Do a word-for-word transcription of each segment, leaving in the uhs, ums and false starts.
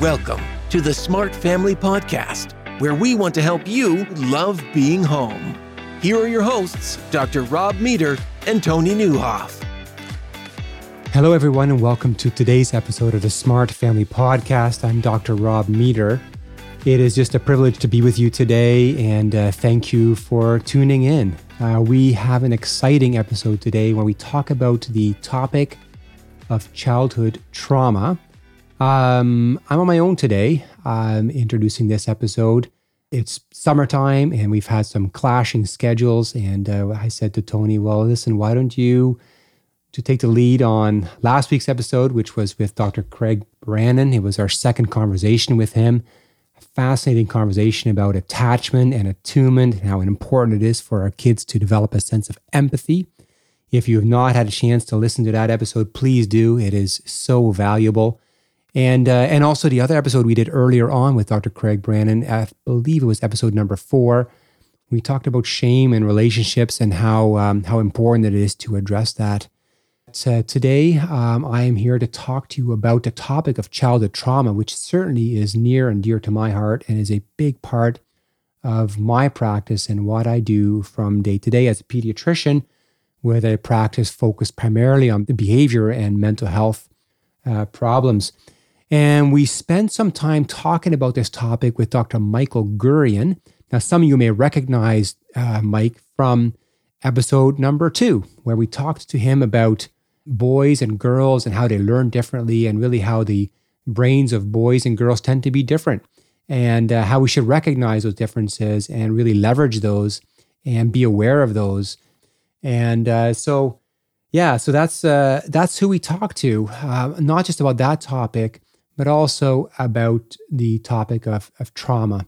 Welcome to the Smart Family Podcast, where we want to help you love being home. Here are your hosts, Doctor Rob Meter and Tony Nieuwhof. Hello, everyone, and welcome to today's episode of the Smart Family Podcast. I'm Doctor Rob Meter. It is just a privilege to be with you today, and uh, thank you for tuning in. Uh, we have an exciting episode today where we talk about the topic of childhood trauma. Um, I'm on my own today. I'm introducing this episode. It's summertime and we've had some clashing schedules. And uh, I said to Tony, well, listen, why don't you to take the lead on last week's episode, which was with Doctor Craig Brannon. It was our second conversation with him. A fascinating conversation about attachment and attunement and how important it is for our kids to develop a sense of empathy. If you have not had a chance to listen to that episode, please do. It is so valuable. And uh, and also the other episode we did earlier on with Doctor Craig Brannon, I believe it was episode number four. We talked about shame in relationships and how um, how important it is to address that. So today, um, I am here to talk to you about the topic of childhood trauma, which certainly is near and dear to my heart and is a big part of my practice and what I do from day to day as a pediatrician, with a practice focused primarily on the behavior and mental health uh, problems. And we spent some time talking about this topic with Doctor Michael Gurian. Now, some of you may recognize uh, Mike from episode number two, where we talked to him about boys and girls and how they learn differently and really how the brains of boys and girls tend to be different and uh, how we should recognize those differences and really leverage those and be aware of those. And uh, so, yeah, so that's uh, that's who we talked to, uh, not just about that topic, but also about the topic of, of trauma.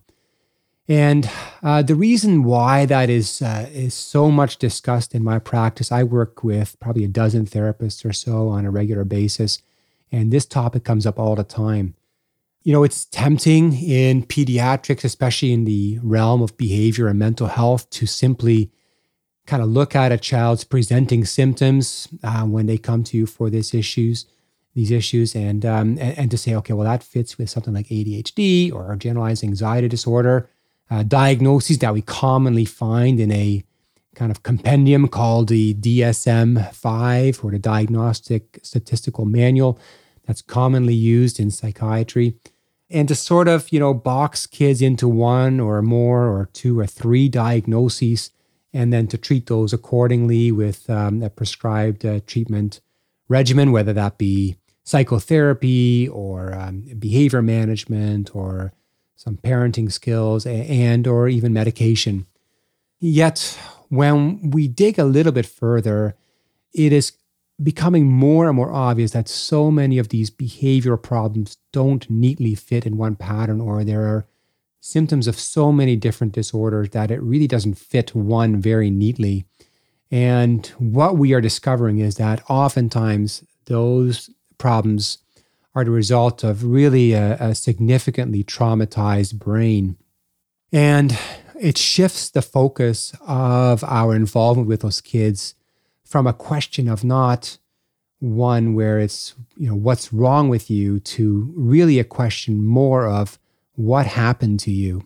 And uh, the reason why that is uh, is so much discussed in my practice, I work with probably a dozen therapists or so on a regular basis, and this topic comes up all the time. You know, it's tempting in pediatrics, especially in the realm of behavior and mental health, to simply kind of look at a child's presenting symptoms uh, when they come to you for these issues. these issues and, um, and and to say, okay, well, that fits with something like A D H D or generalized anxiety disorder, uh, diagnoses that we commonly find in a kind of compendium called the D S M five or the Diagnostic Statistical Manual that's commonly used in psychiatry. And to sort of, you know, box kids into one or more or two or three diagnoses and then to treat those accordingly with um, a prescribed uh, treatment regimen, whether that be psychotherapy or um, behavior management or some parenting skills and or even medication. Yet, when we dig a little bit further, it is becoming more and more obvious that so many of these behavioral problems don't neatly fit in one pattern, or there are symptoms of so many different disorders that it really doesn't fit one very neatly. And what we are discovering is that oftentimes those problems are the result of really a, a significantly traumatized brain. And it shifts the focus of our involvement with those kids from a question of not one where it's, you know, what's wrong with you, to really a question more of what happened to you.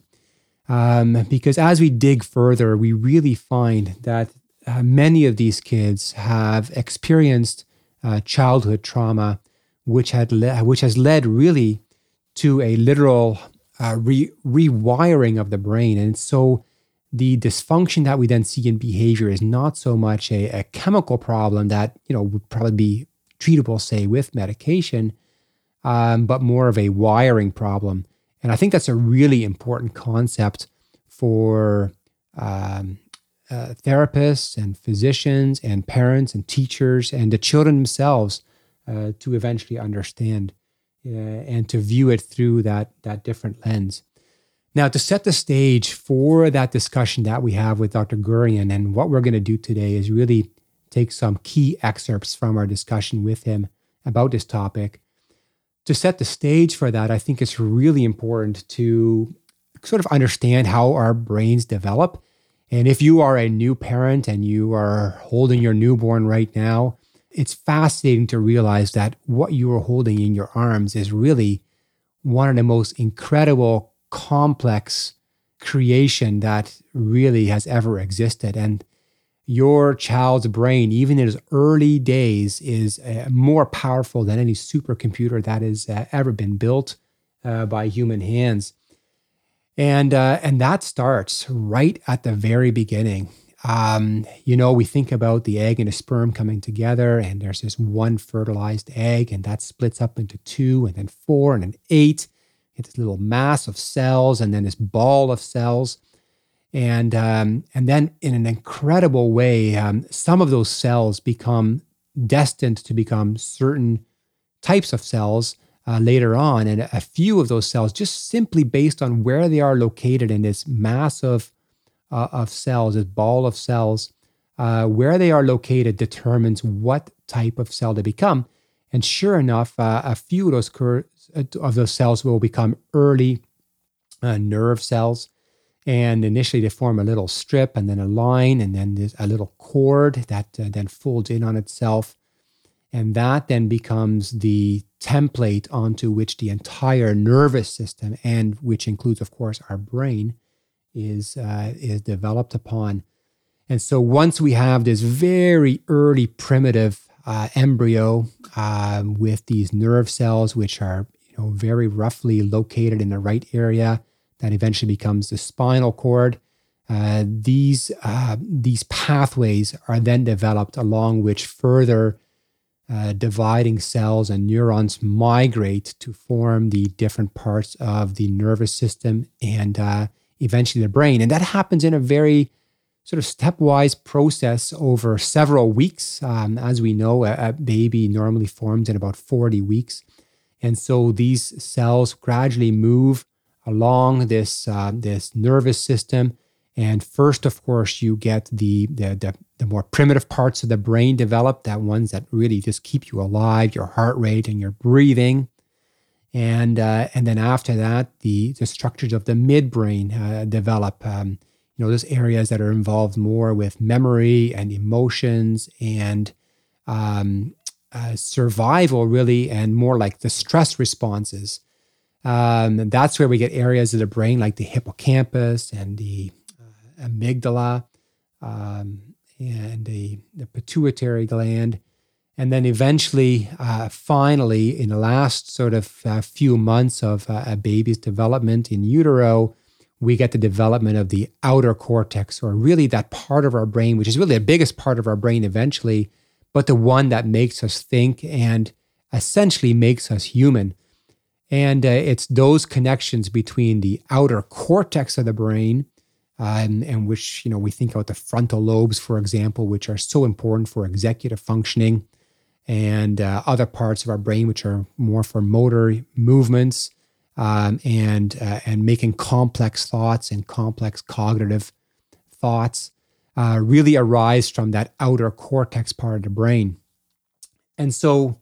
Um, because as we dig further, we really find that uh, many of these kids have experienced uh, childhood trauma, which had le- which has led really to a literal uh, re- rewiring of the brain. And so the dysfunction that we then see in behavior is not so much a, a chemical problem that, you know, would probably be treatable, say, with medication, um, but more of a wiring problem. And I think that's a really important concept for um, uh, therapists and physicians and parents and teachers and the children themselves uh, to eventually understand uh, and to view it through that, that different lens. Now, to set the stage for that discussion that we have with Doctor Gurian, and what we're going to do today is really take some key excerpts from our discussion with him about this topic. To set the stage for that, I think it's really important to sort of understand how our brains develop. And if you are a new parent and you are holding your newborn right now, it's fascinating to realize that what you are holding in your arms is really one of the most incredible, complex creation that really has ever existed. And your child's brain, even in its early days, is uh, more powerful than any supercomputer that has uh, ever been built uh, by human hands. And uh, and that starts right at the very beginning. Um, you know, we think about the egg and the sperm coming together, and there's this one fertilized egg, and that splits up into two, and then four, and then eight. It's this little mass of cells, and then this ball of cells. And um, and then in an incredible way, um, some of those cells become destined to become certain types of cells uh, later on. And a few of those cells, just simply based on where they are located in this mass of, uh, of cells, this ball of cells, uh, where they are located determines what type of cell they become. And sure enough, uh, a few of those, cur- of those cells will become early uh, nerve cells. And initially they form a little strip and then a line and then there's a little cord that uh, then folds in on itself. And that then becomes the template onto which the entire nervous system, and which includes, of course, our brain, is uh, is developed upon. And so once we have this very early primitive uh, embryo uh, with these nerve cells, which are you know very roughly located in the right area, that eventually becomes the spinal cord. Uh, these uh, these pathways are then developed along which further uh, dividing cells and neurons migrate to form the different parts of the nervous system and uh, eventually the brain. And that happens in a very sort of stepwise process over several weeks. Um, as we know, a, a baby normally forms in about forty weeks. And so these cells gradually move along this uh, this nervous system. And first, of course, you get the, the the the more primitive parts of the brain develop, that ones that really just keep you alive, your heart rate and your breathing. And uh, and then after that, the, the structures of the midbrain uh, develop. Um, you know, those areas that are involved more with memory and emotions and um, uh, survival, really, and more like the stress responses. Um, and that's where we get areas of the brain like the hippocampus and the uh, amygdala um, and the, the pituitary gland. And then eventually, uh, finally, in the last sort of uh, few months of uh, a baby's development in utero, we get the development of the outer cortex, or really that part of our brain, which is really the biggest part of our brain eventually, but the one that makes us think and essentially makes us human. And uh, it's those connections between the outer cortex of the brain, uh, and, and which, you know, we think about the frontal lobes, for example, which are so important for executive functioning, and uh, other parts of our brain, which are more for motor movements um, and uh, and making complex thoughts and complex cognitive thoughts, uh, really arise from that outer cortex part of the brain. And so,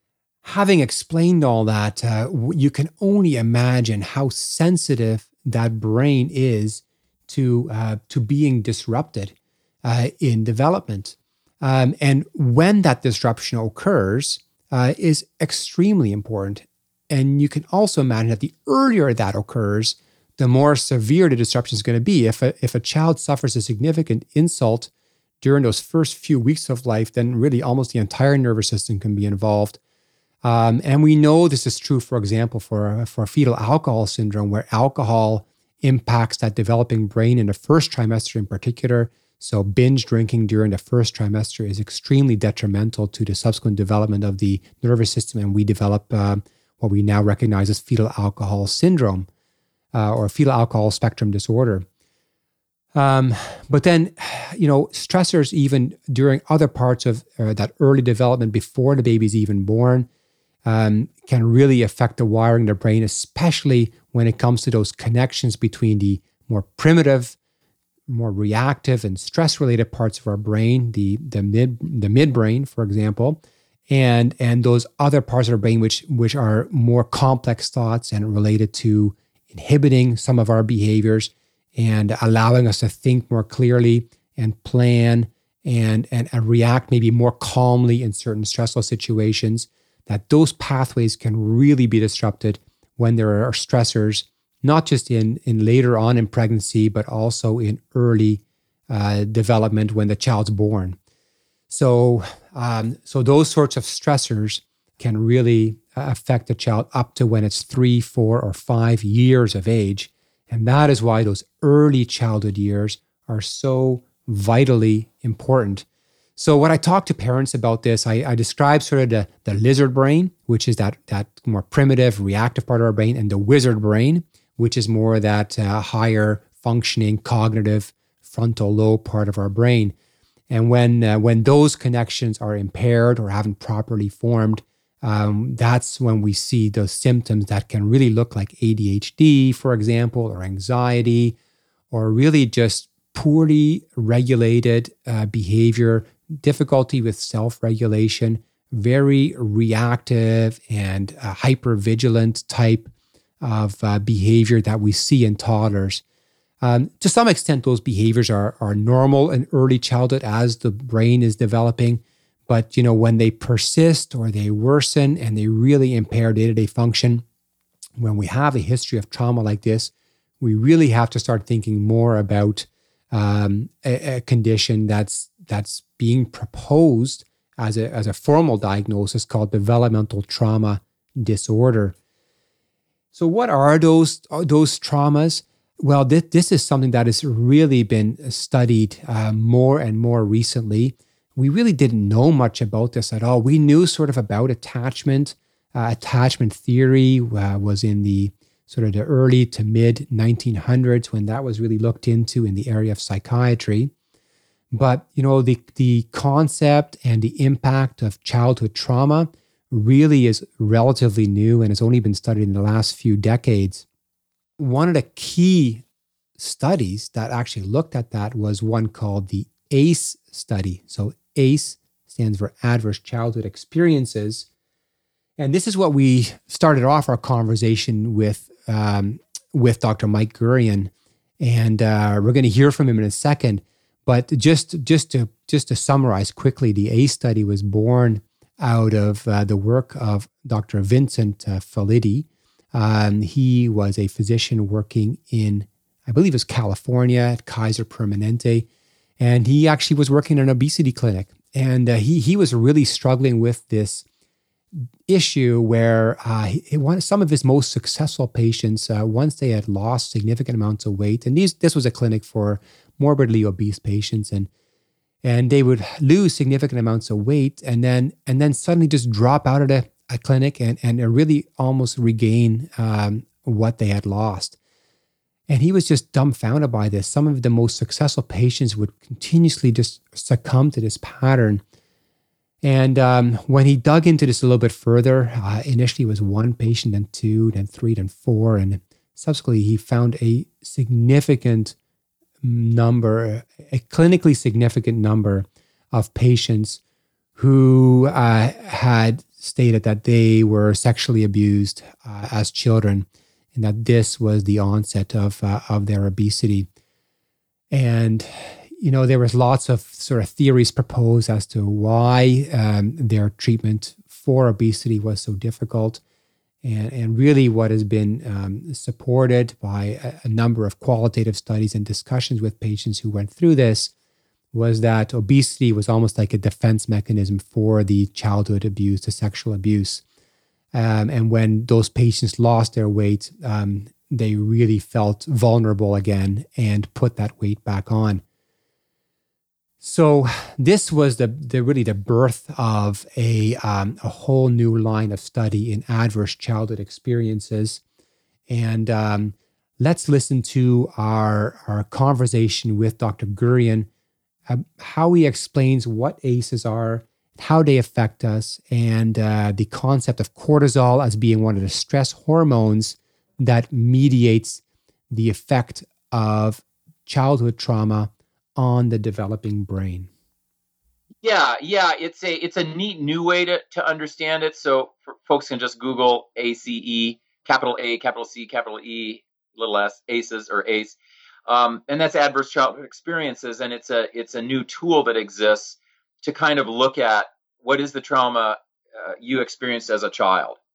having explained all that, uh, you can only imagine how sensitive that brain is to uh, to being disrupted uh, in development. Um, and when that disruption occurs uh, is extremely important. And you can also imagine that the earlier that occurs, the more severe the disruption is going to be. If a, if a child suffers a significant insult during those first few weeks of life, then really almost the entire nervous system can be involved. Um, and we know this is true, for example, for, for fetal alcohol syndrome, where alcohol impacts that developing brain in the first trimester in particular. So binge drinking during the first trimester is extremely detrimental to the subsequent development of the nervous system, and we develop uh, what we now recognize as fetal alcohol syndrome uh, or fetal alcohol spectrum disorder. Um, but then, you know, stressors even during other parts of uh, that early development before the baby's even born um, can really affect the wiring of the brain, especially when it comes to those connections between the more primitive, more reactive and stress-related parts of our brain, the the mid the midbrain, for example, and and those other parts of our brain which which are more complex thoughts and related to inhibiting some of our behaviors and allowing us to think more clearly and plan and and, and react maybe more calmly in certain stressful situations. That those pathways can really be disrupted when there are stressors, not just in, in later on in pregnancy, but also in early uh, development when the child's born. So, um, so those sorts of stressors can really affect the child up to when it's three, four, or five years of age. And that is why those early childhood years are so vitally important. So when I talk to parents about this, I, I describe sort of the, the lizard brain, which is that, that more primitive, reactive part of our brain, and the wizard brain, which is more that uh, higher functioning, cognitive, frontal lobe part of our brain. And when uh, when those connections are impaired or haven't properly formed, um, that's when we see those symptoms that can really look like A D H D, for example, or anxiety, or really just poorly regulated uh, behavior, difficulty with self-regulation, very reactive and uh, hypervigilant type of uh, behavior that we see in toddlers. Um, to some extent, those behaviors are, are normal in early childhood as the brain is developing. But, you know, when they persist or they worsen and they really impair day-to-day function, when we have a history of trauma like this, we really have to start thinking more about um, a, a condition that's that's being proposed as a, as a formal diagnosis called developmental trauma disorder. So what are those, are those traumas? Well, this, this is something that has really been studied uh, more and more recently. We really didn't know much about this at all. We knew sort of about attachment. Uh, attachment theory uh, was in the sort of the early to mid nineteen hundreds when that was really looked into in the area of psychiatry. But, you know, the, the concept and the impact of childhood trauma really is relatively new and has only been studied in the last few decades. One of the key studies that actually looked at that was one called the ACE study. So ACE stands for Adverse Childhood Experiences. And this is what we started off our conversation with um, with Doctor Mike Gurian. And uh, we're going to hear from him in a second. But just, just, to, just to summarize quickly, the ACE study was born out of uh, the work of Doctor Vincent uh, Felitti. Um, he was a physician working in, I believe it was California at Kaiser Permanente. And he actually was working in an obesity clinic. And uh, he he was really struggling with this issue where uh, he, one, some of his most successful patients, uh, once they had lost significant amounts of weight, and these this was a clinic for morbidly obese patients, and and they would lose significant amounts of weight and then and then suddenly just drop out of the a clinic and, and really almost regain um, what they had lost. And he was just dumbfounded by this. Some of the most successful patients would continuously just succumb to this pattern. And um, when he dug into this a little bit further, uh, initially it was one patient, then two, then three, then four. And subsequently he found a significant number, a clinically significant number of patients who uh, had stated that they were sexually abused uh, as children, and that this was the onset of uh, of their obesity. And you know, there was lots of sort of theories proposed as to why um, their treatment for obesity was so difficult, and and really what has been um, supported by a, a number of qualitative studies and discussions with patients who went through this was that obesity was almost like a defense mechanism for the childhood abuse, the sexual abuse. Um, and when those patients lost their weight, um, they really felt vulnerable again and put that weight back on. So this was the, the really the birth of a, um, a whole new line of study in adverse childhood experiences. And um, let's listen to our, our conversation with Doctor Gurian, Uh, how he explains what A C Es are, how they affect us, and uh, the concept of cortisol as being one of the stress hormones that mediates the effect of childhood trauma on the developing brain. Yeah, yeah, it's a it's a neat new way to, to understand it. So for, folks can just Google A C E, capital A, capital C, capital E, little s, A C Es or A C E. Um, and that's adverse childhood experiences. And it's a it's a new tool that exists to kind of look at what is the trauma uh, you experienced as a child.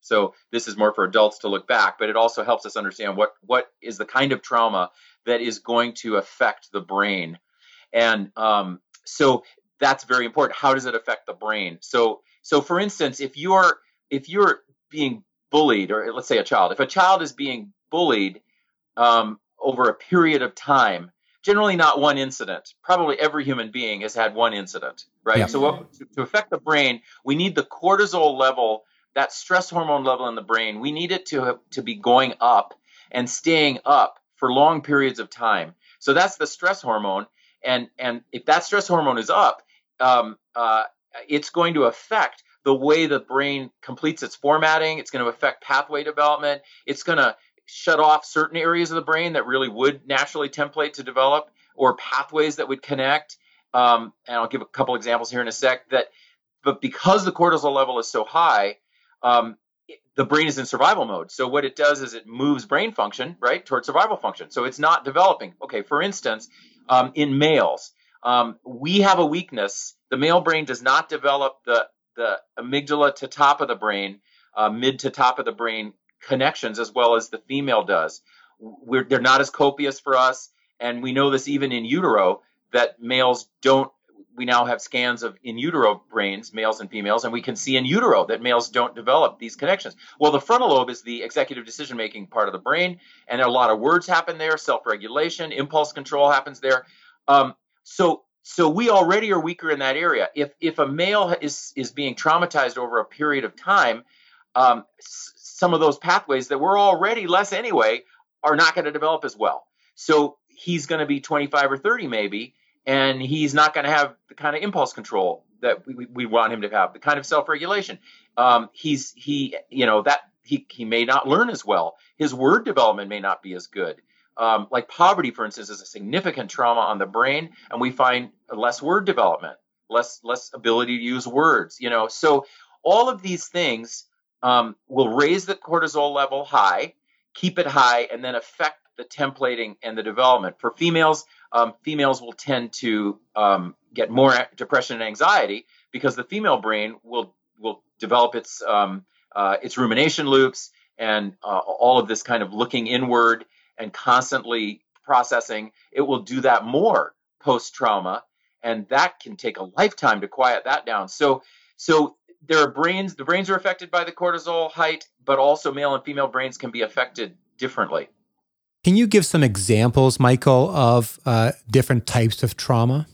So this is more for adults to look back, but it also helps us understand what, what is the kind of trauma that is going to affect the brain. And um, so that's very important. How does it affect the brain? So, so for instance, if you're, if you're being bullied, or let's say a child, if a child is being bullied um, over a period of time, generally not one incident, probably every human being has had one incident, right? Yeah. So what, to affect the brain, we need the cortisol level, that stress hormone level in the brain, we need it to, to be going up and staying up for long periods of time. So that's the stress hormone. And, and if that stress hormone is up, um, uh, it's going to affect the way the brain completes its formatting. It's going to affect pathway development. It's going to shut off certain areas of the brain that really would naturally template to develop, or pathways that would connect. Um, and I'll give a couple examples here in a sec. That, but because the cortisol level is so high, um, the brain is in survival mode. So what it does is it moves brain function, right, towards survival function. So it's not developing. Okay, for instance, um, in males, um, we have a weakness. The male brain does not develop the, the amygdala to top of the brain, uh, mid to top of the brain connections as well as the female does. We're, they're not as copious for us. And we know this even in utero, that males don't. We now have scans of in utero brains, males and females, and we can see in utero that males don't develop these connections. Well, the frontal lobe is the executive decision-making part of the brain, and a lot of words happen there, self-regulation, impulse control happens there. Um, so, so we already are weaker in that area. If if a male is is being traumatized over a period of time, um, s- some of those pathways that were already less anyway are not going to develop as well. So he's going to be twenty-five or thirty maybe, and he's not going to have the kind of impulse control that we, we want him to have, the kind of self-regulation. Um, he's he, you know, that he he may not learn as well. His word development may not be as good. Um, like poverty, for instance, is a significant trauma on the brain, and we find less word development, less less ability to use words. You know, so all of these things um, will raise the cortisol level high, keep it high, and then affect the templating and the development. For females, um, females will tend to um, get more depression and anxiety because the female brain will will develop its um, uh, its rumination loops and uh, all of this kind of looking inward and constantly processing. It will do that more post-trauma, and that can take a lifetime to quiet that down. So, so there are brains. The brains are affected by the cortisol height, but also male and female brains can be affected differently. Can you give some examples, Michael, of uh, different types of trauma?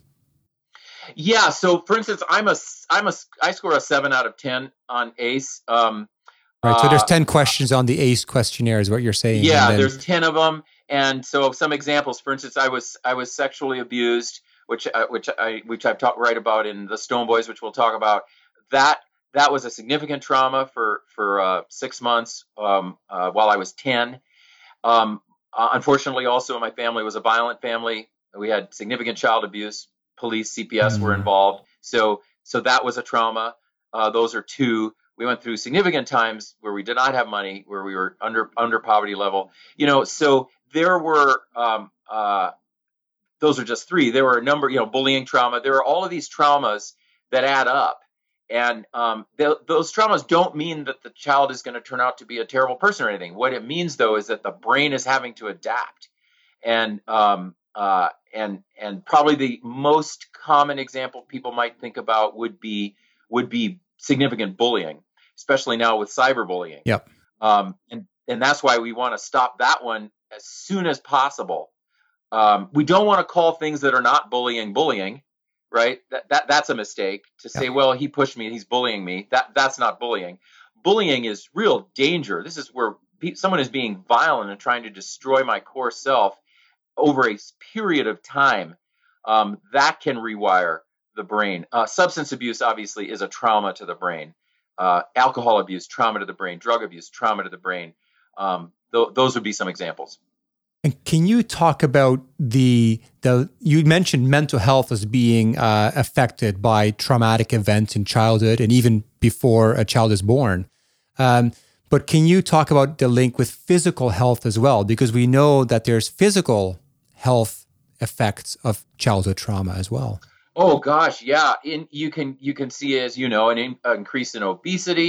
Yeah. So, for instance, I'm a I'm a I score a seven out of ten on A C E. Um, right. So there's ten uh, questions on the A C E questionnaire, is what you're saying. Yeah, then... there's ten of them, and so some examples. For instance, I was I was sexually abused, which uh, which I which I've talked right about in the Stone Boys, which we'll talk about. That that was a significant trauma for for uh, six months um, uh, while I was ten. Um, Uh, unfortunately, also my family was a violent family. We had significant child abuse. Police, C P S mm-hmm. were involved. So, so that was a trauma. Uh, those are two. We went through significant times where we did not have money, where we were under under poverty level. You know, so there were. Um, uh, those are just three. There were a number. You know, bullying trauma. There are all of these traumas that add up. And um, th- those traumas don't mean that the child is going to turn out to be a terrible person or anything. What it means, though, is that the brain is having to adapt. And um, uh, and and probably the most common example people might think about would be would be significant bullying, especially now with cyberbullying. Yep. Um, and and that's why we want to stop that one as soon as possible. Um, we don't want to call things that are not bullying bullying. Right? That, that that's a mistake to say, yeah. Well, he pushed me, he's bullying me. That that's not bullying. Bullying is real danger. This is where pe- someone is being violent and trying to destroy my core self over a period of time. Um, that can rewire the brain. Uh, substance abuse, obviously, is a trauma to the brain. Uh, alcohol abuse, trauma to the brain. Drug abuse, trauma to the brain. Um, th- those would be some examples. And can you talk about the, the you mentioned mental health as being uh, affected by traumatic events in childhood and even before a child is born. Um, but can you talk about the link with physical health as well? Because we know that there's physical health effects of childhood trauma as well. Oh, gosh, yeah. In, you can you can see, as you know, an in, increase in obesity.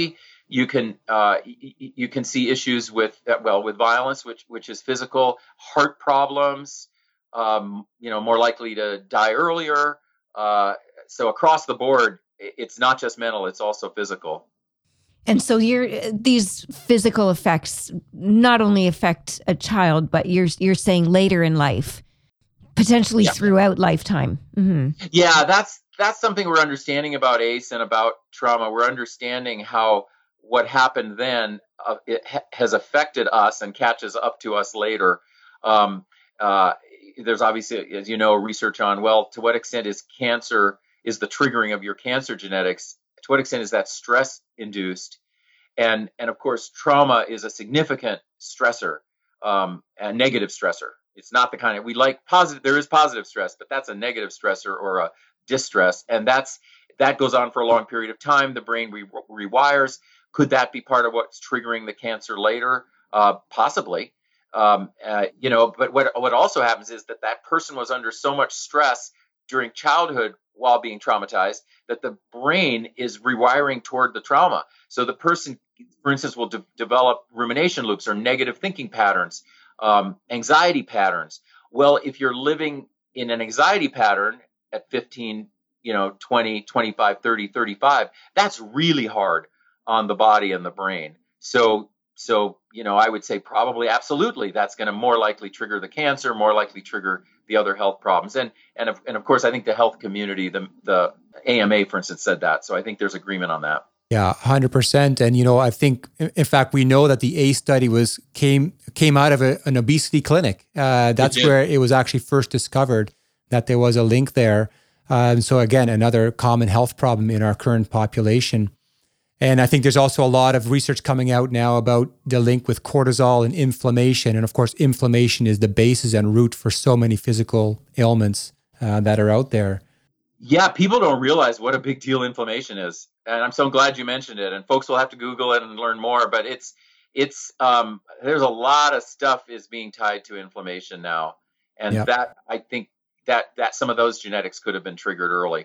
You can uh, you can see issues with well with violence, which which is physical, heart problems. Um, you know, more likely to die earlier. Uh, so across the board, it's not just mental; it's also physical. And so you're, these physical effects not only affect a child, but you're you're saying later in life, potentially yeah. throughout lifetime. Mm-hmm. Yeah, that's that's something we're understanding about A C E and about trauma. We're understanding how what happened then uh, it ha- has affected us and catches up to us later. Um, uh, there's obviously, as you know, research on, well, to what extent is cancer, is the triggering of your cancer genetics, to what extent is that stress induced? And, and of course, trauma is a significant stressor, um, a negative stressor. It's not the kind of, we like positive, there is positive stress, but that's a negative stressor or a distress. And that's, that goes on for a long period of time. The brain re- rewires. Could that be part of what's triggering the cancer later? Uh, possibly. Um, uh, you know, but what, what also happens is that that person was under so much stress during childhood while being traumatized that the brain is rewiring toward the trauma. So the person, for instance, will de- develop rumination loops or negative thinking patterns, um, anxiety patterns. Well, if you're living in an anxiety pattern at fifteen, you know, twenty, twenty-five, thirty, thirty-five, that's really hard on the body and the brain. So, so, you know, I would say probably absolutely that's going to more likely trigger the cancer, more likely trigger the other health problems. And, and of, and of course, I think the health community, the, the A M A, for instance, said that. So I think there's agreement on that. Yeah, one hundred percent. And, you know, I think, in fact, we know that the A C E study was came came out of a, an obesity clinic. Uh, that's where it was actually first discovered that there was a link there. Um, so again, another common health problem in our current population. And I think there's also a lot of research coming out now about the link with cortisol and inflammation. And of course, inflammation is the basis and root for so many physical ailments uh, that are out there. Yeah, people don't realize what a big deal inflammation is. And I'm so glad you mentioned it. And folks will have to Google it and learn more. But it's, it's um, there's a lot of stuff is being tied to inflammation now. And yep. that, I think that, that some of those genetics could have been triggered early.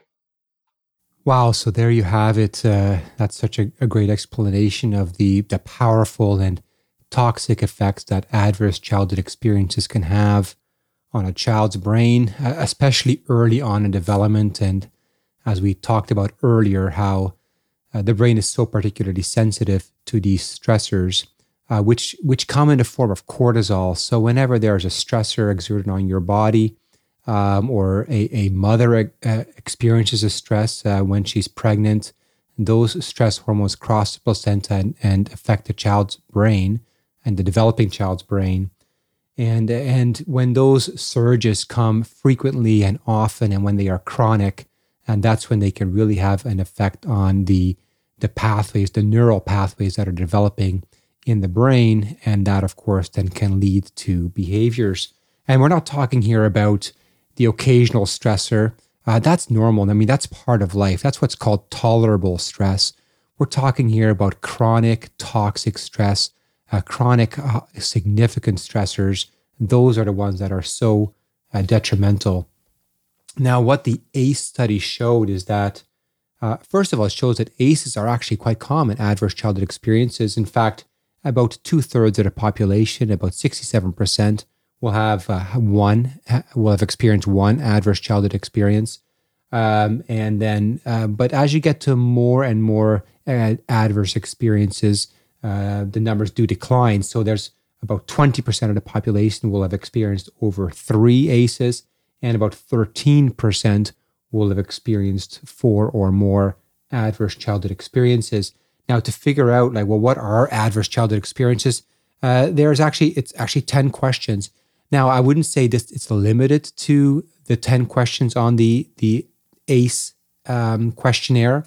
Wow. So there you have it. Uh, that's such a, a great explanation of the, the powerful and toxic effects that adverse childhood experiences can have on a child's brain, uh, especially early on in development. And as we talked about earlier, how uh, the brain is so particularly sensitive to these stressors, uh, which, which come in the form of cortisol. So whenever there's a stressor exerted on your body, Um, or a, a mother uh, experiences a stress uh, when she's pregnant, those stress hormones cross the placenta and, and affect the child's brain and the developing child's brain. And, and when those surges come frequently and often and when they are chronic, and that's when they can really have an effect on the, the pathways, the neural pathways that are developing in the brain. And that, of course, then can lead to behaviors. And we're not talking here about the occasional stressor. Uh, that's normal. I mean, that's part of life. That's what's called tolerable stress. We're talking here about chronic toxic stress, uh, chronic uh, significant stressors. Those are the ones that are so uh, detrimental. Now, what the A C E study showed is that, uh, first of all, it shows that A C Es are actually quite common, adverse childhood experiences. In fact, about two thirds of the population, about sixty-seven percent, will have uh, one, will have experienced one adverse childhood experience. Um, and then, uh, but as you get to more and more uh, adverse experiences, uh, the numbers do decline. So there's about twenty percent of the population will have experienced over three A C Es, and about thirteen percent will have experienced four or more adverse childhood experiences. Now, to figure out, like, well, what are adverse childhood experiences? Uh, there's actually, it's actually ten questions. Now, I wouldn't say this it's limited to the ten questions on the, the A C E um, questionnaire.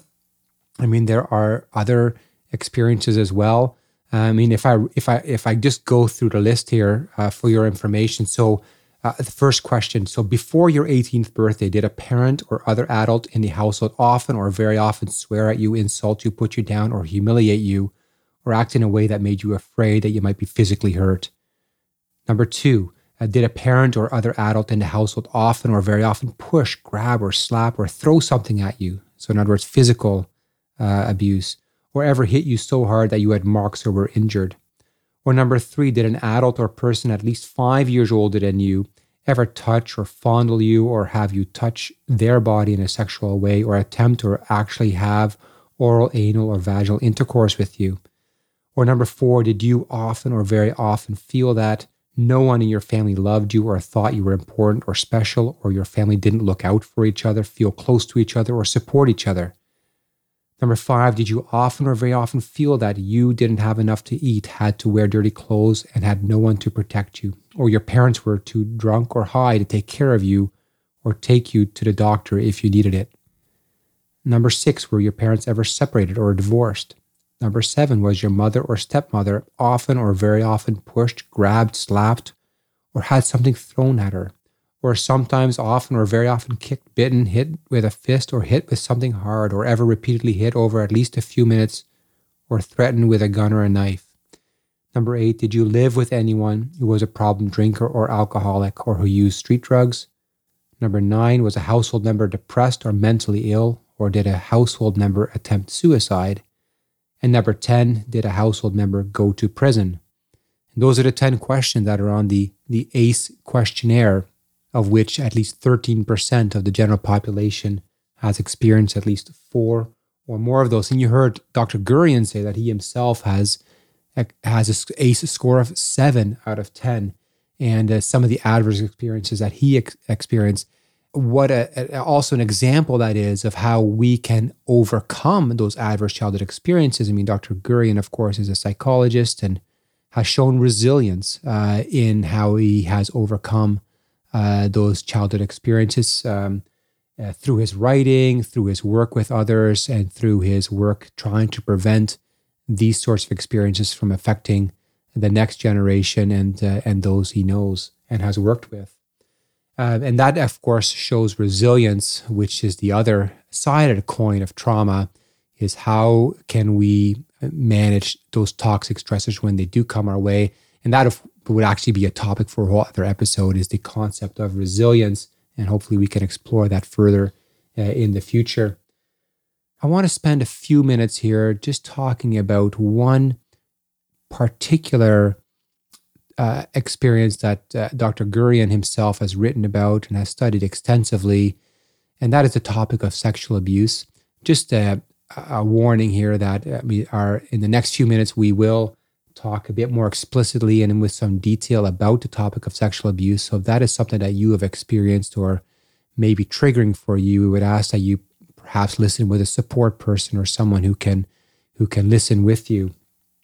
I mean, there are other experiences as well. I mean, if I if I if I just go through the list here uh, for your information. So, uh, the first question: so before your eighteenth birthday, did a parent or other adult in the household often or very often swear at you, insult you, put you down, or humiliate you, or act in a way that made you afraid that you might be physically hurt? Number two. Uh, did a parent or other adult in the household often or very often push, grab, or slap, or throw something at you? So in other words, physical uh, abuse. or ever hit you so hard that you had marks or were injured? Or number three, did an adult or person at least five years older than you ever touch or fondle you or have you touch their body in a sexual way or attempt or actually have oral, anal, or vaginal intercourse with you? Or number four, did you often or very often feel that no one in your family loved you or thought you were important or special, or your family didn't look out for each other, feel close to each other, or support each other? Number five, did you often or very often feel that you didn't have enough to eat, had to wear dirty clothes, and had no one to protect you, or your parents were too drunk or high to take care of you or take you to the doctor if you needed it? Number six, were your parents ever separated or divorced? Number seven, was your mother or stepmother often or very often pushed, grabbed, slapped, or had something thrown at her? Or sometimes, often, or very often kicked, bitten, hit with a fist, or hit with something hard, or ever repeatedly hit over at least a few minutes, or threatened with a gun or a knife? Number eight, did you live with anyone who was a problem drinker or alcoholic, or who used street drugs? Number nine, was a household member depressed or mentally ill, or did a household member attempt suicide? And number ten, did a household member go to prison? And those are the ten questions that are on the, the A C E questionnaire, of which at least thirteen percent of the general population has experienced at least four or more of those. And you heard Doctor Gurian say that he himself has, has an A C E score of seven out of ten. And uh, some of the adverse experiences that he ex- experienced, what a, a, also an example that is of how we can overcome those adverse childhood experiences. I mean, Doctor Gurian, of course, is a psychologist and has shown resilience uh, in how he has overcome Uh, those childhood experiences um, uh, through his writing, through his work with others, and through his work trying to prevent these sorts of experiences from affecting the next generation and uh, and those he knows and has worked with. Uh, and that, of course, shows resilience, which is the other side of the coin of trauma, is how can we manage those toxic stressors when they do come our way. And that, of would actually be a topic for a whole other episode, is the concept of resilience. And hopefully we can explore that further uh, in the future. I want to spend a few minutes here just talking about one particular uh, experience that uh, Doctor Gurian himself has written about and has studied extensively. And that is the topic of sexual abuse. Just a, a warning here that uh, we are, in the next few minutes, we will talk a bit more explicitly and with some detail about the topic of sexual abuse. So if that is something that you have experienced or maybe triggering for you, we would ask that you perhaps listen with a support person or someone who can who can listen with you.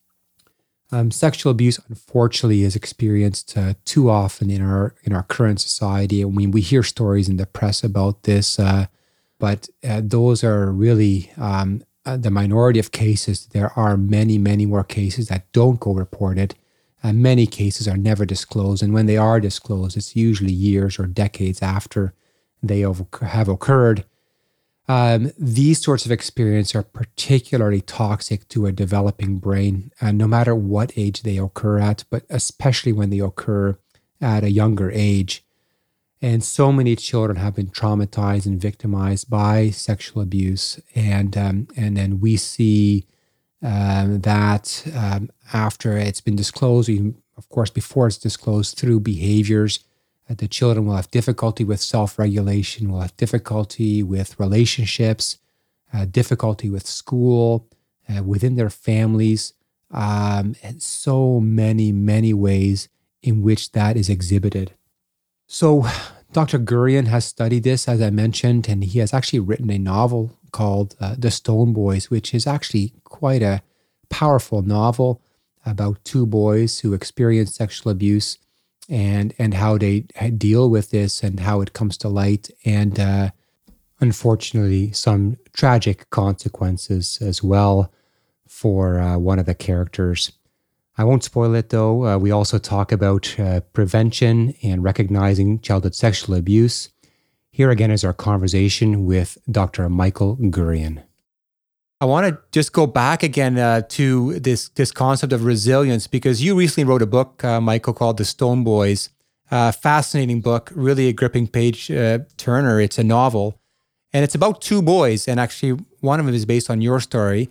Um, sexual abuse, unfortunately, is experienced uh, too often in our in our current society. I mean, we hear stories in the press about this, uh, but uh, those are really um, the minority of cases. There are many, many more cases that don't go reported. And many cases are never disclosed. And when they are disclosed, it's usually years or decades after they have occurred. Um, these sorts of experiences are particularly toxic to a developing brain, and no matter what age they occur at, but especially when they occur at a younger age. And so many children have been traumatized and victimized by sexual abuse. And um, and then we see um, that um, after it's been disclosed, even, of course, before it's disclosed, through behaviors, uh, the children will have difficulty with self-regulation, will have difficulty with relationships, uh, difficulty with school, uh, within their families, um, and so many, many ways in which that is exhibited. So Doctor Gurian has studied this, as I mentioned, and he has actually written a novel called uh, The Stone Boys, which is actually quite a powerful novel about two boys who experience sexual abuse and and how they deal with this and how it comes to light, and uh, unfortunately some tragic consequences as well for uh, one of the characters. I won't spoil it though. Uh, we also talk about uh, prevention and recognizing childhood sexual abuse. Here again is our conversation with Doctor Michael Gurian. I want to just go back again uh, to this this concept of resilience, because you recently wrote a book, uh, Michael, called The Stone Boys. Uh, fascinating book, really a gripping page uh, turner. It's a novel, and it's about two boys, and actually one of them is based on your story.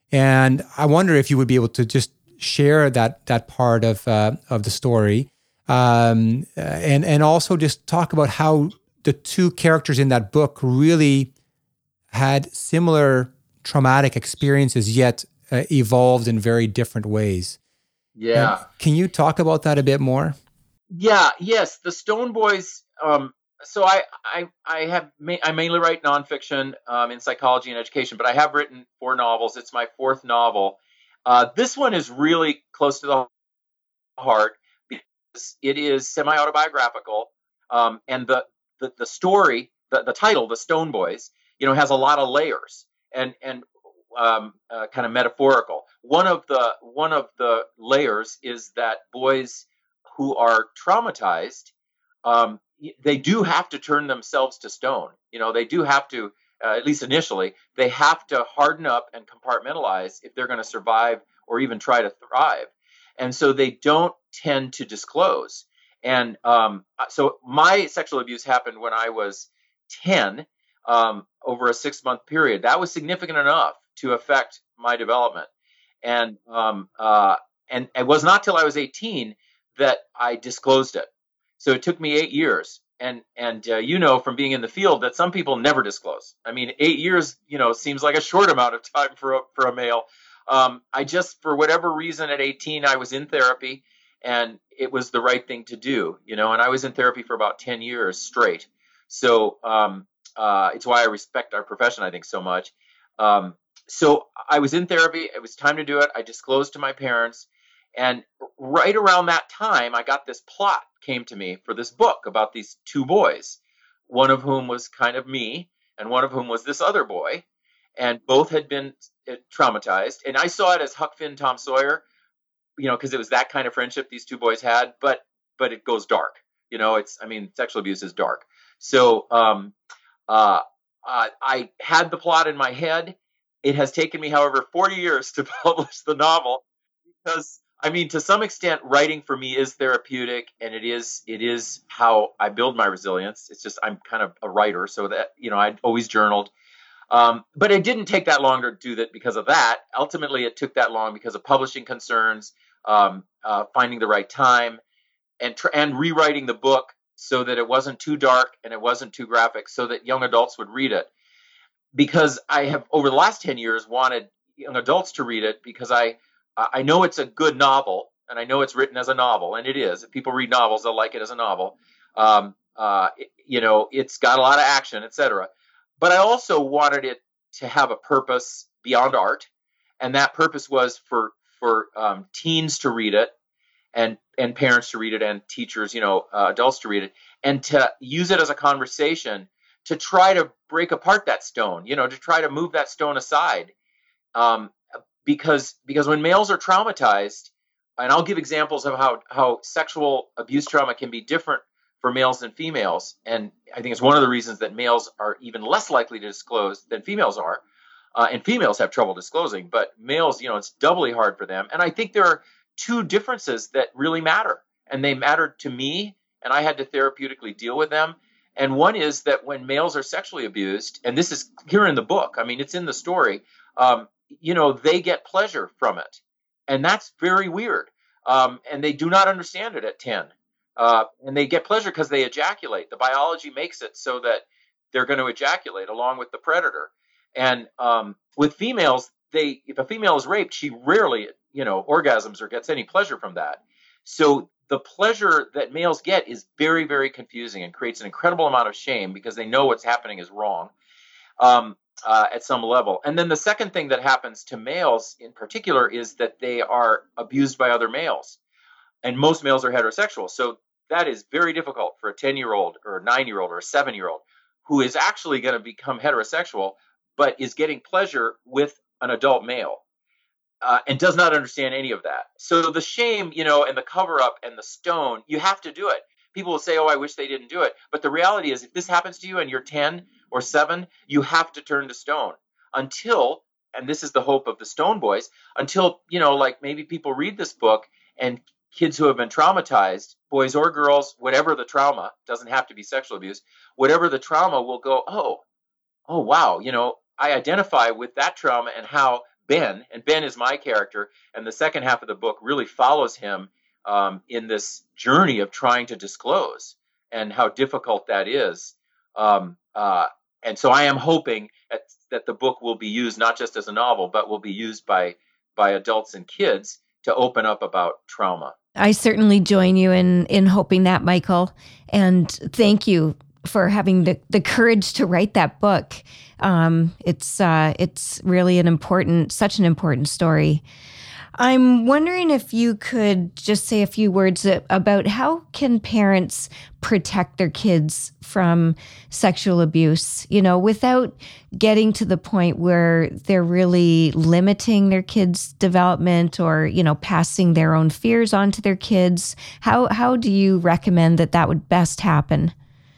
And I wonder if you would be able to just share that that part of uh, of the story, um, and and also just talk about how the two characters in that book really had similar traumatic experiences, yet uh, evolved in very different ways. Yeah. And can you talk about that a bit more? Yeah. Yes. The Stone Boys. Um, so I, I, I have, ma- I mainly write nonfiction um, in psychology and education, but I have written four novels. It's my fourth novel. Uh, this one is really close to the heart because it is semi-autobiographical, um, and the, the the story, the, the title, The Stone Boys, you know, has a lot of layers and and um, uh, kind of metaphorical. One of the one of the layers is that boys who are traumatized, um, they do have to turn themselves to stone. You know, they do have to, uh, at least initially, they have to harden up and compartmentalize if they're going to survive or even try to thrive. And so they don't tend to disclose. And um, so my sexual abuse happened when I was ten, um, over a six month period. That was significant enough to affect my development. And um, uh, and it was not till I was eighteen that I disclosed it. So it took me eight years. And and uh, you know from being in the field that some people never disclose. I mean, eight years, you know, seems like a short amount of time for a, for a male. Um, I just, for whatever reason, at eighteen, I was in therapy, and it was the right thing to do, you know. And I was in therapy for about ten years straight. So um, uh, it's why I respect our profession, I think, so much. Um, so I was in therapy. It was time to do it. I disclosed to my parents. And right around that time, I got this plot came to me for this book about these two boys, one of whom was kind of me, and one of whom was this other boy. And both had been traumatized. And I saw it as Huck Finn, Tom Sawyer, you know, because it was that kind of friendship these two boys had. But but it goes dark. You know, it's, I mean, sexual abuse is dark. So um, uh, uh, I had the plot in my head. It has taken me, however, forty years to publish the novel because, I mean, to some extent, writing for me is therapeutic, and it is it is how I build my resilience. It's just I'm kind of a writer, so that, you know, I'd always journaled. Um, but it didn't take that long to do that because of that. Ultimately, it took that long because of publishing concerns, um, uh, finding the right time, and tr- and rewriting the book so that it wasn't too dark and it wasn't too graphic, so that young adults would read it. Because I have, over the last ten years, wanted young adults to read it because I I know it's a good novel, and I know it's written as a novel, and it is. If people read novels, they'll like it as a novel. Um, uh, it, you know, it's got a lot of action, et cetera. But I also wanted it to have a purpose beyond art, and that purpose was for for um, teens to read it, and and parents to read it, and teachers, you know, uh, adults to read it, and to use it as a conversation to try to break apart that stone, you know, to try to move that stone aside, um, because because when males are traumatized, and I'll give examples of how how sexual abuse trauma can be different for males and females. And I think it's one of the reasons that males are even less likely to disclose than females are. Uh, and females have trouble disclosing, but males, you know, it's doubly hard for them. And I think there are two differences that really matter. And they mattered to me, and I had to therapeutically deal with them. And one is that when males are sexually abused, and this is here in the book, I mean, it's in the story, um, you know, they get pleasure from it. And that's very weird. Um, and they do not understand it at ten. Uh, and they get pleasure because they ejaculate. The biology makes it so that they're going to ejaculate along with the predator. And um, with females, they if a female is raped, she rarely, you know, orgasms or gets any pleasure from that. So the pleasure that males get is very, very confusing and creates an incredible amount of shame because they know what's happening is wrong um, uh, at some level. And then the second thing that happens to males in particular is that they are abused by other males. And most males are heterosexual. So that is very difficult for a ten-year-old or a nine-year-old or a seven-year-old who is actually going to become heterosexual, but is getting pleasure with an adult male uh, and does not understand any of that. So the shame, you know, and the cover-up and the stone, you have to do it. People will say, oh, I wish they didn't do it. But the reality is, if this happens to you and you're ten or seven, you have to turn to stone until, and this is the hope of the Stone Boys, until, you know, like maybe people read this book and kids who have been traumatized, boys or girls, whatever the trauma, doesn't have to be sexual abuse, whatever the trauma, will go, oh, oh, wow, you know, I identify with that trauma and how Ben, and Ben is my character, and the second half of the book really follows him um, in this journey of trying to disclose and how difficult that is. Um, uh, and so I am hoping that, that the book will be used not just as a novel, but will be used by by adults and kids to open up about trauma. I certainly join you in in hoping that, Michael. And thank you for having the, the courage to write that book. Um, it's uh, it's really an important, such an important story. I'm wondering if you could just say a few words about how can parents protect their kids from sexual abuse, you know, without getting to the point where they're really limiting their kids' development or, you know, passing their own fears on to their kids. How how do you recommend that that would best happen?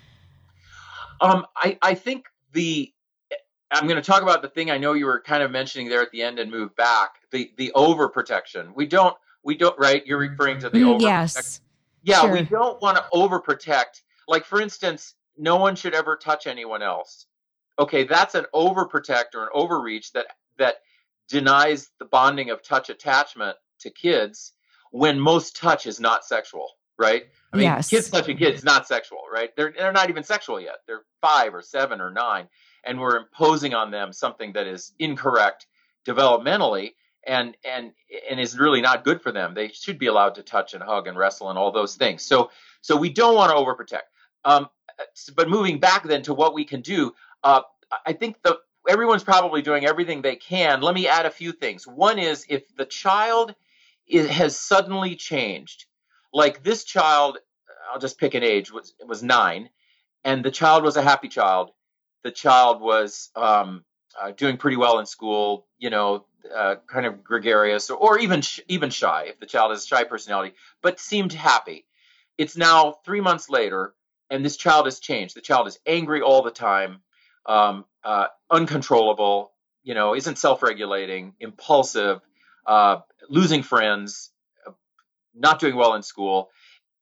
Um, I, I think the I'm going to talk about the thing I know you were kind of mentioning there at the end and move back. The the overprotection. We don't we don't right. You're referring to the overprotection. Yes. Yeah, Sure. we don't want to overprotect. Like for instance, no one should ever touch anyone else. Okay, that's an overprotect or an overreach that that denies the bonding of touch attachment to kids when most touch is not sexual, right? I mean, Yes. kids touching kids not sexual, right? They're they're not even sexual yet. They're five or seven or nine. And we're imposing on them something that is incorrect developmentally and and and is really not good for them. They should be allowed to touch and hug and wrestle and all those things. So so we don't want to overprotect. Um, but moving back then to what we can do, uh, I think the everyone's probably doing everything they can. Let me add a few things. One is if the child is, has suddenly changed, like this child, I'll just pick an age, was was nine, and the child was a happy child. The child was um, uh, doing pretty well in school, you know, uh, kind of gregarious or, or even sh- even shy, if the child has a shy personality, but seemed happy. It's now three months later, and this child has changed. The child is angry all the time, um, uh, uncontrollable, you know, isn't self-regulating, impulsive, uh, losing friends, uh, not doing well in school.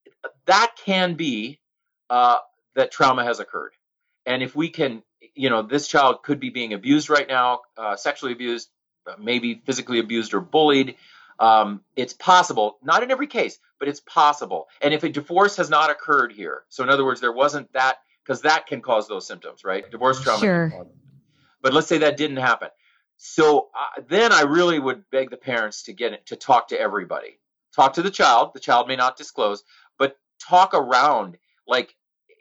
That can be uh, that trauma has occurred. And if we can, you know, this child could be being abused right now, uh, sexually abused, maybe physically abused or bullied. Um, it's possible, not in every case, but it's possible. And if a divorce has not occurred here, so in other words, there wasn't that, because that can cause those symptoms, right? Divorce trauma. Sure. But let's say that didn't happen. So uh, then I really would beg the parents to get it, to talk to everybody. Talk to the child. The child may not disclose, but talk around, like,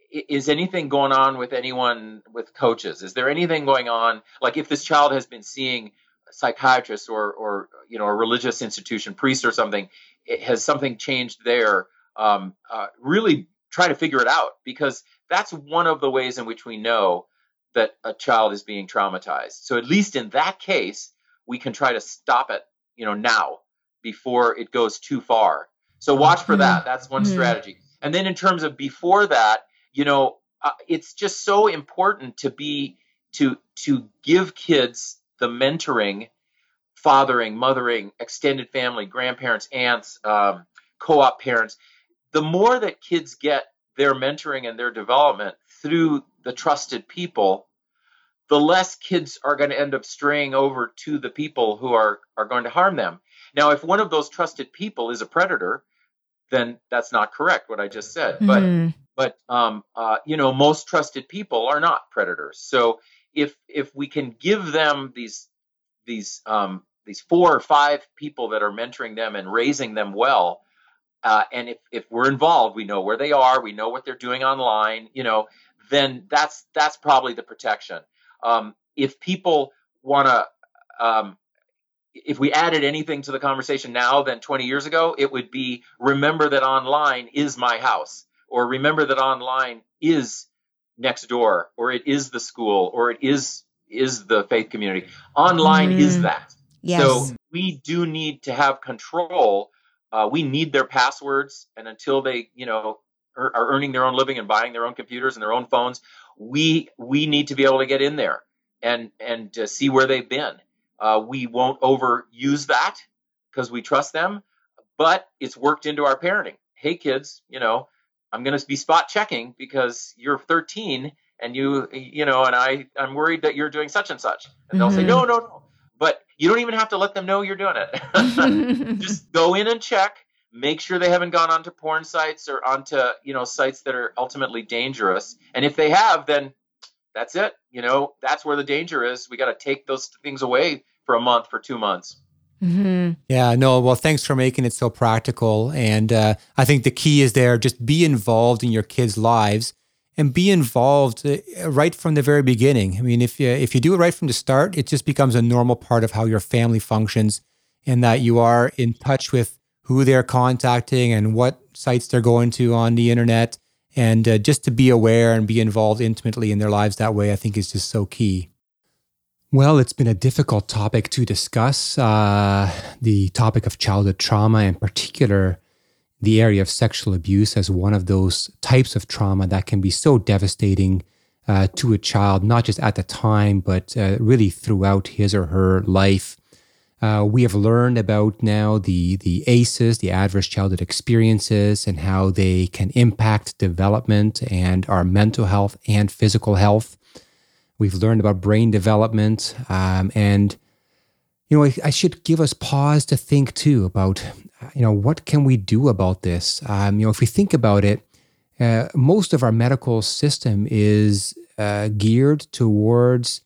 is anything going on with anyone with coaches? Is there anything going on? Like if this child has been seeing a psychiatrist or, or you know, a religious institution, priest or something, it, has something changed there? Um, uh, really try to figure it out, because that's one of the ways in which we know that a child is being traumatized. So at least in that case, we can try to stop it, you know, now before it goes too far. So watch for that. That's one Mm-hmm. strategy. And then in terms of before that, you know, uh, it's just so important to be to to give kids the mentoring, fathering, mothering, extended family, grandparents, aunts, um, co-op parents. The more that kids get their mentoring and their development through the trusted people, the less kids are going to end up straying over to the people who are are going to harm them. Now, if one of those trusted people is a predator, then that's not correct, what I just said. Mm-hmm. But But, um, uh, you know, most trusted people are not predators. So if if we can give them these these um, these four or five people that are mentoring them and raising them well, uh, and if, if we're involved, we know where they are, we know what they're doing online, you know, then that's that's probably the protection. Um, if people want to, um, if we added anything to the conversation now than twenty years ago, it would be remember that online is my house. Or remember that online is next door, or it is the school, or it is is the faith community. Online Mm-hmm. is that. Yes. So we do need to have control. Uh, we need their passwords, and until they, you know, are, are earning their own living and buying their own computers and their own phones, we we need to be able to get in there and and uh, see where they've been. Uh, we won't overuse that because we trust them, but it's worked into our parenting. Hey, kids, you know, I'm going to be spot checking because you're thirteen and you, you know, and I, I'm worried that you're doing such and such. And they'll say, Mhm. no, no, no. but you don't even have to let them know you're doing it. Just go in and check. Make sure they haven't gone onto porn sites or onto, you know, sites that are ultimately dangerous. And if they have, then that's it. You know, that's where the danger is. We got to take those things away for a month, for two months. Mm-hmm. Yeah, no, well, thanks for making it so practical. And uh, I think the key is there, just be involved in your kids' lives and be involved uh, right from the very beginning. I mean, if you, if you do it right from the start, it just becomes a normal part of how your family functions, and that you are in touch with who they're contacting and what sites they're going to on the internet. And uh, just to be aware and be involved intimately in their lives that way, I think is just so key. Well, it's been a difficult topic to discuss, uh, the topic of childhood trauma, in particular, the area of sexual abuse as one of those types of trauma that can be so devastating uh, to a child, not just at the time, but uh, really throughout his or her life. Uh, we have learned about now the, the A C Es, the adverse childhood experiences, and how they can impact development and our mental health and physical health. We've learned about brain development, um, and you know, I, I should give us pause to think too about, you know, what can we do about this? Um, you know, if we think about it, uh, most of our medical system is uh, geared towards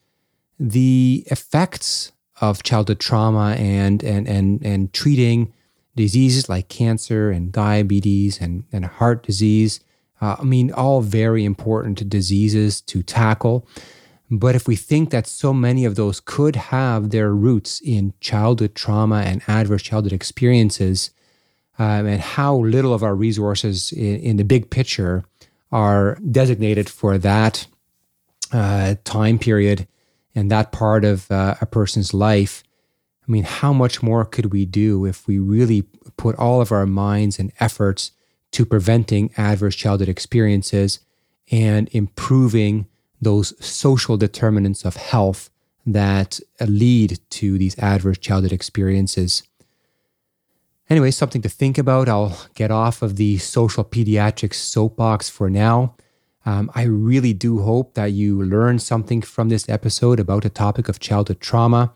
the effects of childhood trauma and and and and treating diseases like cancer and diabetes and and heart disease. Uh, I mean, all very important diseases to tackle. But if we think that so many of those could have their roots in childhood trauma and adverse childhood experiences, um, and how little of our resources in, in the big picture are designated for that uh, time period and that part of uh, a person's life, I mean, how much more could we do if we really put all of our minds and efforts to preventing adverse childhood experiences and improving those social determinants of health that lead to these adverse childhood experiences. Anyway, something to think about. I'll get off of the social pediatrics soapbox for now. Um, I really do hope that you learned something from this episode about the topic of childhood trauma.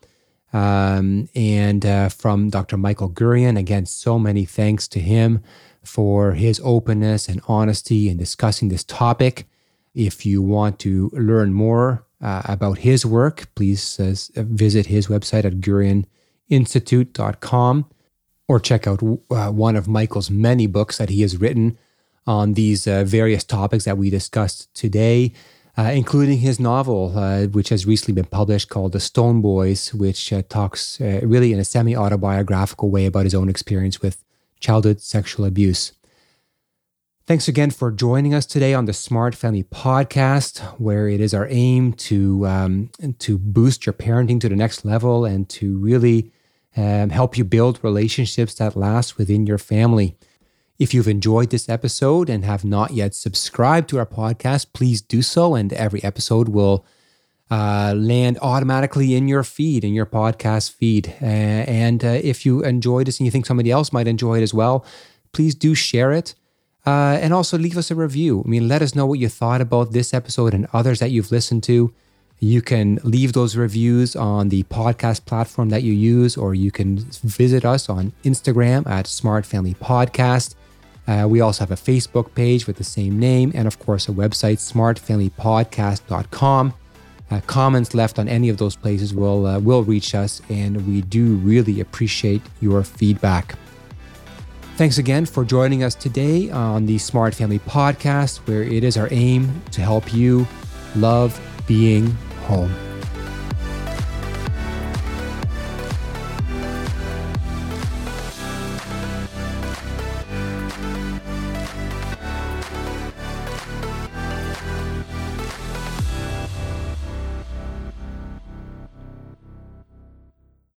Um, and uh, from Doctor Michael Gurian, again, so many thanks to him for his openness and honesty in discussing this topic. If you want to learn more uh, about his work, please uh, visit his website at gurian institute dot com, or check out uh, one of Michael's many books that he has written on these uh, various topics that we discussed today, uh, including his novel, uh, which has recently been published, called The Stone Boys, which uh, talks uh, really in a semi-autobiographical way about his own experience with childhood sexual abuse. Thanks again for joining us today on the Smart Family Podcast, where it is our aim to um, to boost your parenting to the next level and to really um, help you build relationships that last within your family. If you've enjoyed this episode and have not yet subscribed to our podcast, please do so, and every episode will uh, land automatically in your feed, in your podcast feed. Uh, and uh, if you enjoyed this and you think somebody else might enjoy it as well, please do share it. Uh, and also leave us a review. I mean, let us know what you thought about this episode and others that you've listened to. You can leave those reviews on the podcast platform that you use, or you can visit us on Instagram at Smart Family Podcast. Uh, we also have a Facebook page with the same name, and of course a website, smart family podcast dot com. Uh, comments left on any of those places will uh, will reach us, and we do really appreciate your feedback. Thanks again for joining us today on the Smart Family Podcast, where it is our aim to help you love being home.